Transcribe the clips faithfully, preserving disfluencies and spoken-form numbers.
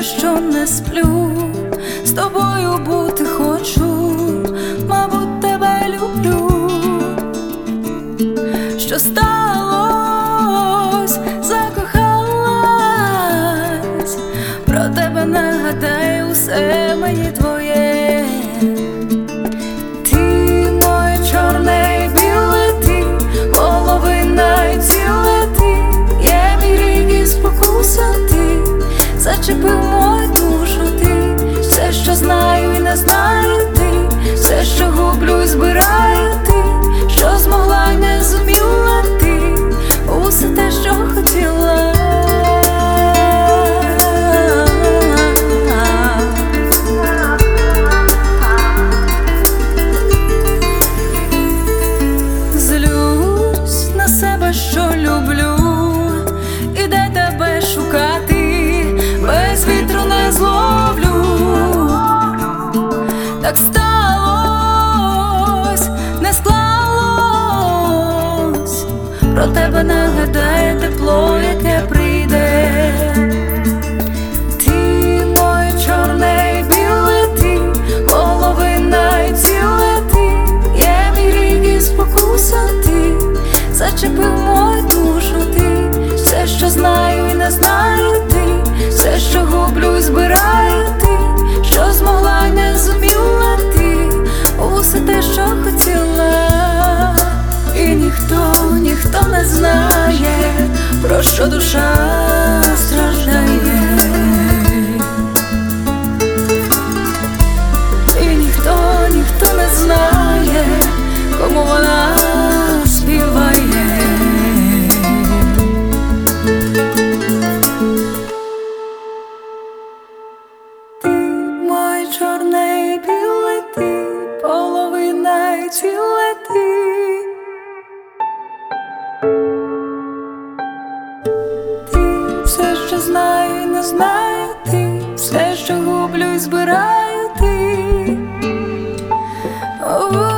що не сплю, з тобою бути хочу, мабуть, тебе люблю. Що сталось, закохалась, про тебе нагадаю, все мені твоє. Ти моє чорне і біле, ти половина і ціле, ти є мій рік і спокуса, ти зачепив мою душу, ти все, що знаю і не знаю, ти все, що гублю і збираю, ти що змогла й не зуміла, ти усе те, що хотіла. Злюсь на себе, що люблю, і де тебе шукати, без вітру не зловлю. Так сталось, не склалось, про тебе нагадає тепло, яке прийде. Ти моє чорне і біле, ти половина і ціле, ти є мій рік і спокуса, ти зачепив мою душу, ти все, що знаю і не знаю, ти все, що гублю і збираю, ти що змогла й не зуміла, ти усе те, що хотіла. І ніхто, ніхто не знає, про що душа страждає. І ніхто, ніхто не знає, кому вона співає. Ти моє чорне і біле, ти половина і ціле, ти все, що знаю і не знаю, ти все, що гублю і збираю, ти. О-о-о.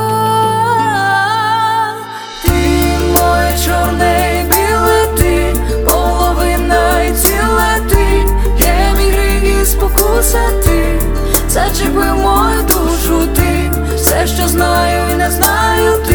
Ти моє чорне і біле, ти половина і ціле, ти є мій гріх і спокуса, ти зачепив мою душу, ти все, що знаю і не знаю,